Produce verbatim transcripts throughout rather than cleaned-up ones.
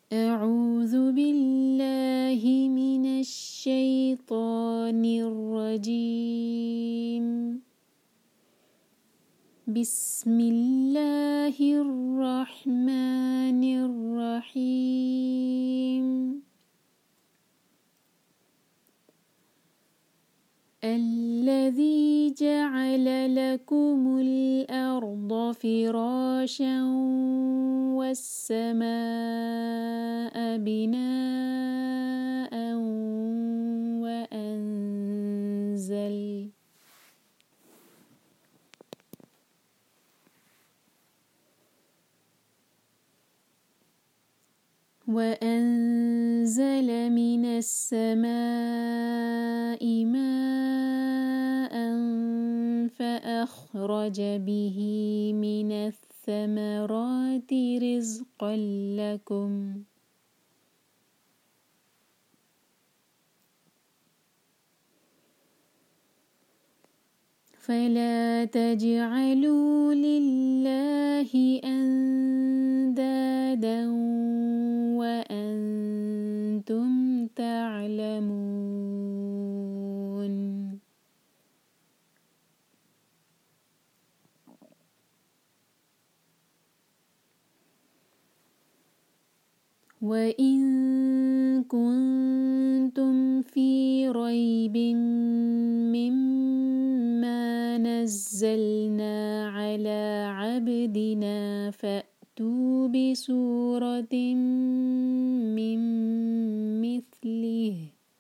أعوذ بالله من الشيطان الرجيم. بسم الله الرحمن الرحيم. الذي جعل لكم الأرض فراشا والسماء بناء وأنزل وأنزل من السماء ماء فأخرج به من الثمرات رزقا لكم فلا تجعلوا لله أندادا وأنتم تعلمون. وإن كنتم في ريب مما نزلنا على عبدنا فأتوا بسورة من مثله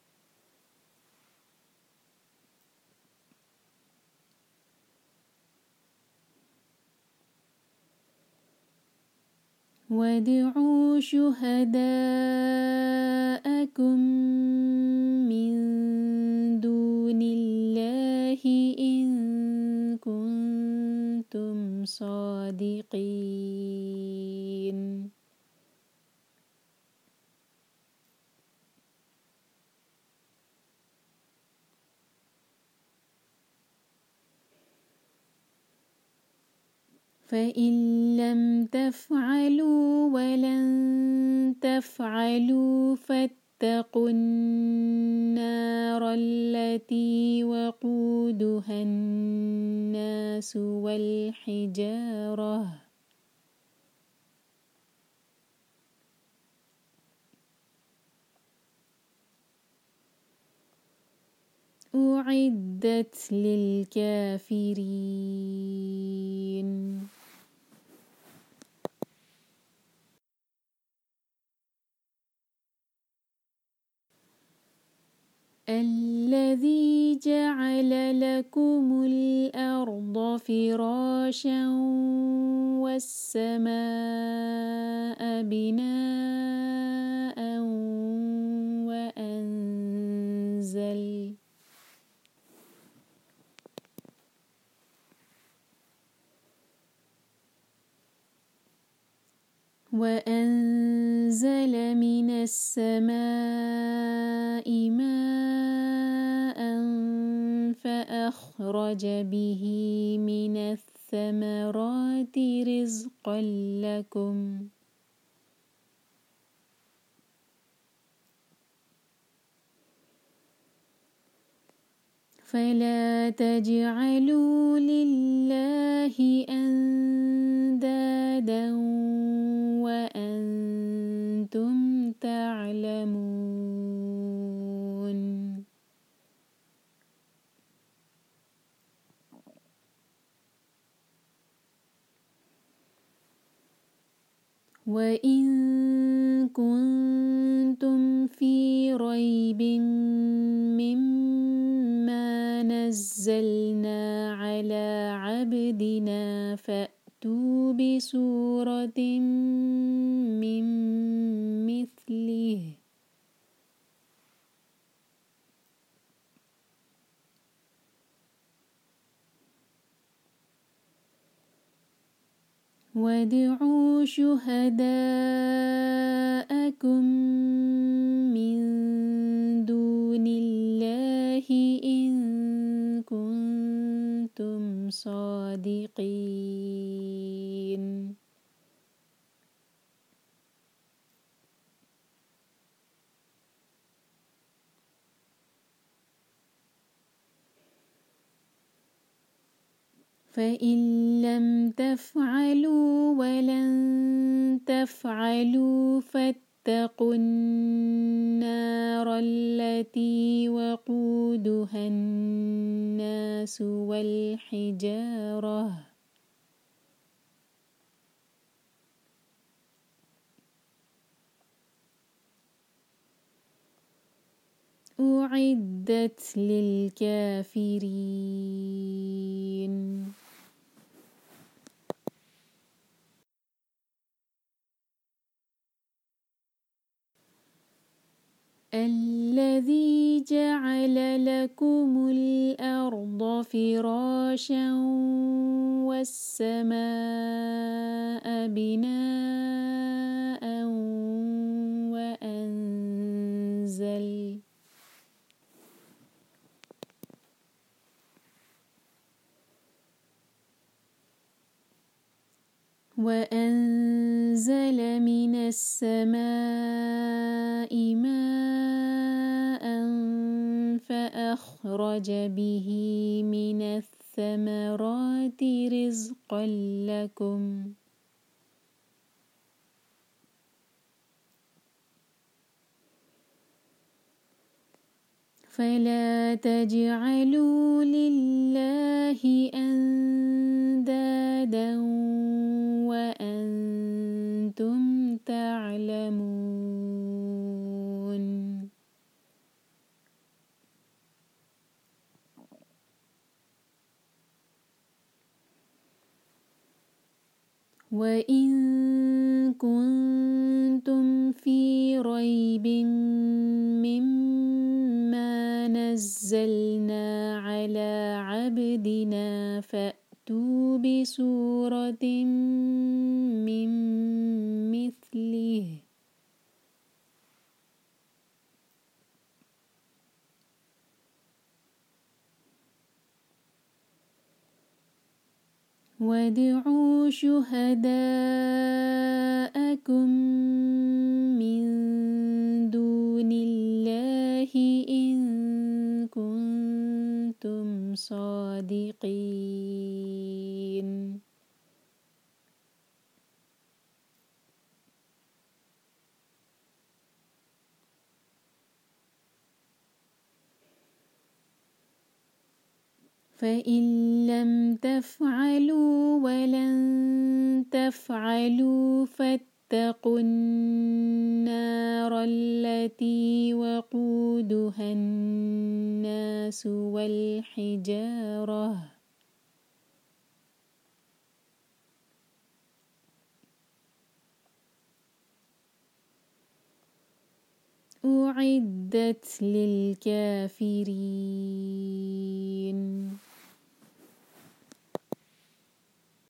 وادعوا شهداءكم من دون الله إن كنتم صادقين. فإن لم تفعلوا ولن تفعلوا فاتقوا النار التي وقودها الناس والحجارة أعدت للكافرين. الذي جعل لكم الأرض فراشا والسماء بناء وأنزل وأنزل من السماء ماء فأخرج به من الثمرات رزقا لكم فلا تجعلوا لله أندادا وأنتم تعلمون. وإن كنتم في ريب مما نزلنا على عبدنا فأتوا بسورة من مثله وادعوا شهداءكم من دون الله إن كنتم صادقين. فإن لم تفعلوا ولن تفعلوا فاتقوا النار التي وقودها الناس والحجارة أعدت للكافرين. الذي جعل لكم الأرض فراشا والسماء بناء وأنزل وأنزل من السماء ماء فأخرج به من الثمرات رزقا لكم فلا تجعلوا لله أندادا وأنتم تعلمون. وإن كنتم في ريب مما نزلنا على عبدنا فأتوا بسورة من مثله وادعوا شهداءكم من دون الله إن كنتم صادقين. فإن لم تفعلوا ولن تفعلوا فاتقوا النار التي وقودها الناس والحجارة أعدت للكافرين.